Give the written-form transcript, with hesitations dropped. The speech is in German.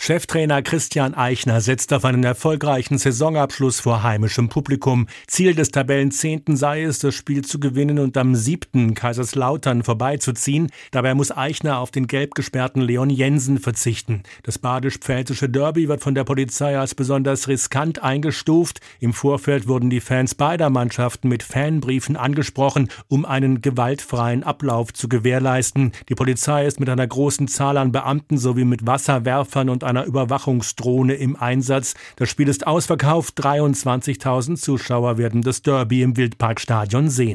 Cheftrainer Christian Eichner setzt auf einen erfolgreichen Saisonabschluss vor heimischem Publikum. Ziel des Tabellenzehnten sei es, das Spiel zu gewinnen und am 7. Kaiserslautern vorbeizuziehen. Dabei muss Eichner auf den gelb gesperrten Leon Jensen verzichten. Das badisch-pfälzische Derby wird von der Polizei als besonders riskant eingestuft. Im Vorfeld wurden die Fans beider Mannschaften mit Fanbriefen angesprochen, um einen gewaltfreien Ablauf zu gewährleisten. Die Polizei ist mit einer großen Zahl an Beamten sowie mit Wasserwerfern und einer Überwachungsdrohne im Einsatz. Das Spiel ist ausverkauft. 23.000 Zuschauer werden das Derby im Wildparkstadion sehen.